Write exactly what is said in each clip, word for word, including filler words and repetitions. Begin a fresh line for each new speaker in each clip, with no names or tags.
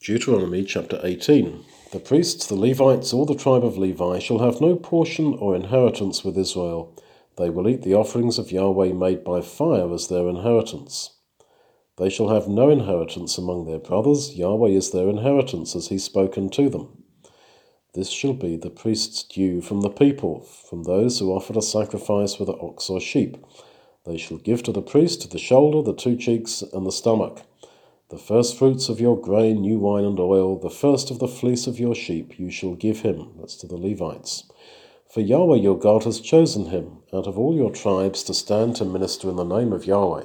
Deuteronomy chapter eighteen. The priests, the Levites, all the tribe of Levi, shall have no portion or inheritance with Israel. They will eat the offerings of Yahweh made by fire as their inheritance. They shall have no inheritance among their brothers. Yahweh is their inheritance, as he spoken to them. This shall be the priest's due from the people, from those who offered a sacrifice with an ox or sheep. They shall give to the priest the shoulder, the two cheeks, and the stomach. The first fruits of your grain, new wine and oil, the first of the fleece of your sheep, you shall give him. That's to the Levites. For Yahweh your God has chosen him out of all your tribes to stand to minister in the name of Yahweh.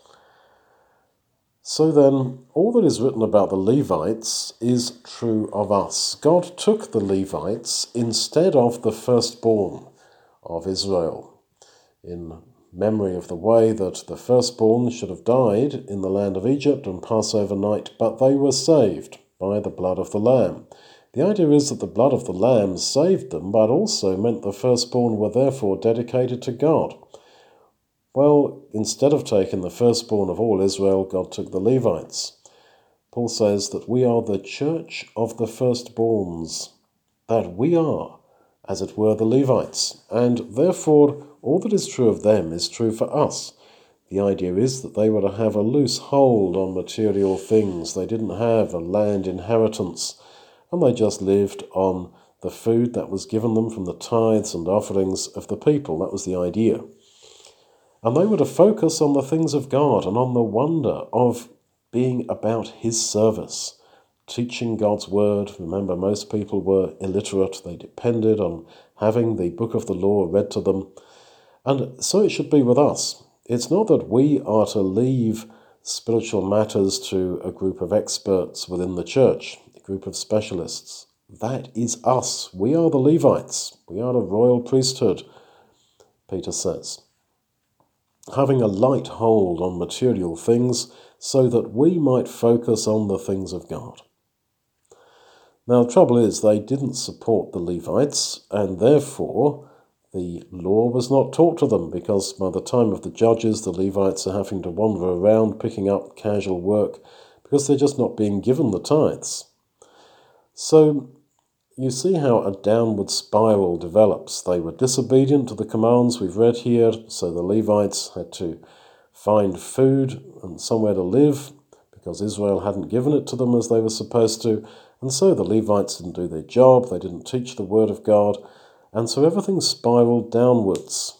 So then, all that is written about the Levites is true of us. God took the Levites instead of the firstborn of Israel, in memory of the way that the firstborn should have died in the land of Egypt on Passover night, but they were saved by the blood of the Lamb. The idea is that the blood of the Lamb saved them, but also meant the firstborn were therefore dedicated to God. Well, instead of taking the firstborn of all Israel, God took the Levites. Paul says that we are the church of the firstborns, that we are, as it were, the Levites, and therefore all that is true of them is true for us. The idea is that they were to have a loose hold on material things. They didn't have a land inheritance, and they just lived on the food that was given them from the tithes and offerings of the people. That was the idea. And they were to focus on the things of God and on the wonder of being about his service, teaching God's word. Remember, most people were illiterate. They depended on having the book of the law read to them. And so it should be with us. It's not that we are to leave spiritual matters to a group of experts within the church, a group of specialists. That is us. We are the Levites. We are a royal priesthood, Peter says, having a light hold on material things so that we might focus on the things of God. Now, the trouble is they didn't support the Levites, and therefore the law was not taught to them, because by the time of the judges, the Levites are having to wander around picking up casual work because they're just not being given the tithes. So you see how a downward spiral develops. They were disobedient to the commands we've read here, so the Levites had to find food and somewhere to live because Israel hadn't given it to them as they were supposed to, and so the Levites didn't do their job, they didn't teach the word of God, and so everything spiraled downwards.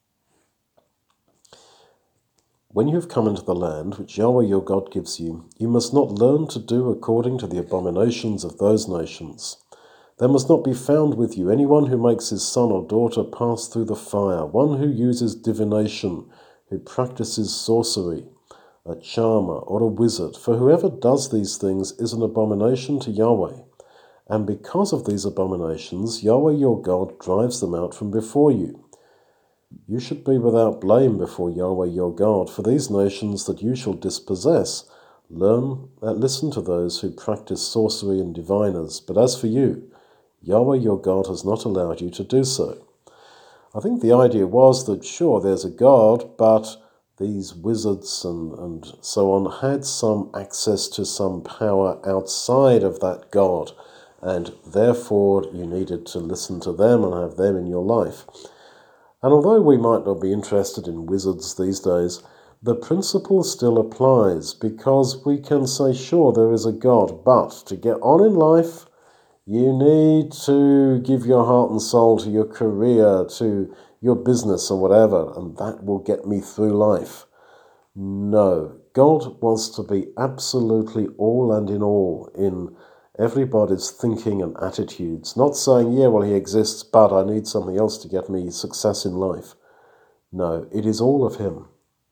When you have come into the land which Yahweh your God gives you, you must not learn to do according to the abominations of those nations. There must not be found with you anyone who makes his son or daughter pass through the fire, one who uses divination, who practices sorcery, a charmer or a wizard, for whoever does these things is an abomination to Yahweh. And because of these abominations, Yahweh your God drives them out from before you. You should be without blame before Yahweh your God, for these nations that you shall dispossess, learn, uh, listen to those who practice sorcery and diviners. But as for you, Yahweh your God has not allowed you to do so. I think the idea was that, sure, there's a God, but these wizards and, and so on had some access to some power outside of that God, and therefore you needed to listen to them and have them in your life. And although we might not be interested in wizards these days, the principle still applies, because we can say, sure, there is a God, but to get on in life, you need to give your heart and soul to your career, to your business or whatever, and that will get me through life. No, God wants to be absolutely all and in all in everybody's thinking and attitudes, not saying, yeah, well, he exists, but I need something else to get me success in life. No, it is all of him.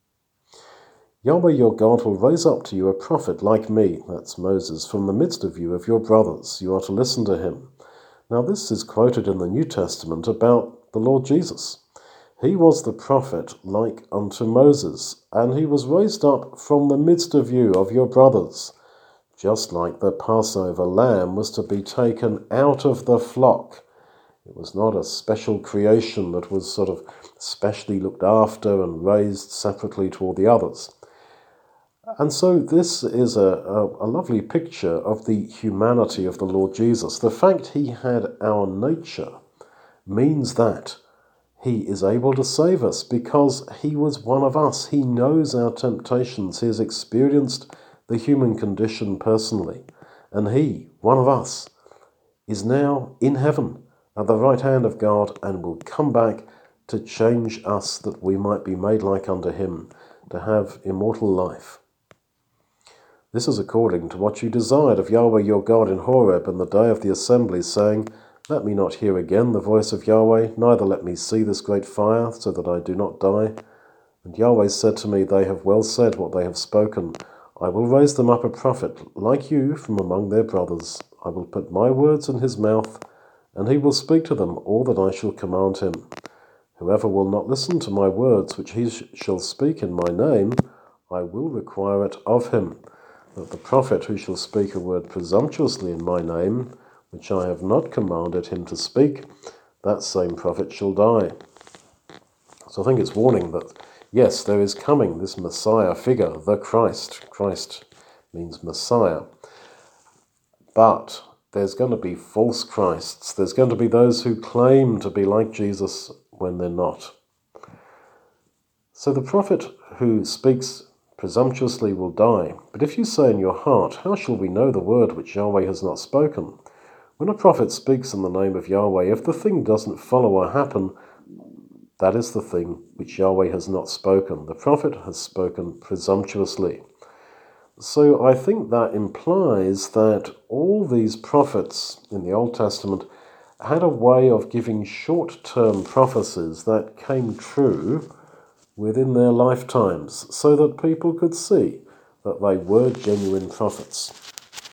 Yahweh your God will raise up to you a prophet like me, that's Moses, from the midst of you, of your brothers. You are to listen to him. Now this is quoted in the New Testament about the Lord Jesus. He was the prophet like unto Moses, and he was raised up from the midst of you, of your brothers, just like the Passover lamb was to be taken out of the flock. It was not a special creation that was sort of specially looked after and raised separately to all the others. And so this is a, a, a lovely picture of the humanity of the Lord Jesus. The fact he had our nature means that he is able to save us because he was one of us. He knows our temptations. He has experienced the human condition personally. And he, one of us, is now in heaven at the right hand of God and will come back to change us that we might be made like unto him, to have immortal life. This is according to what you desired of Yahweh your God in Horeb in the day of the assembly, saying, Let me not hear again the voice of Yahweh, neither let me see this great fire, so that I do not die. And Yahweh said to me, They have well said what they have spoken. I will raise them up a prophet like you from among their brothers. I will put my words in his mouth, and he will speak to them all that I shall command him. Whoever will not listen to my words, which he sh- shall speak in my name, I will require it of him. That the prophet who shall speak a word presumptuously in my name, which I have not commanded him to speak, that same prophet shall die. So I think it's warning that, yes, there is coming this Messiah figure, the Christ. Christ means Messiah. But there's going to be false Christs. There's going to be those who claim to be like Jesus when they're not. So the prophet who speaks presumptuously will die. But if you say in your heart, How shall we know the word which Yahweh has not spoken? When a prophet speaks in the name of Yahweh, if the thing doesn't follow or happen, that is the thing which Yahweh has not spoken. The prophet has spoken presumptuously. So I think that implies that all these prophets in the Old Testament had a way of giving short-term prophecies that came true within their lifetimes, so that people could see that they were genuine prophets.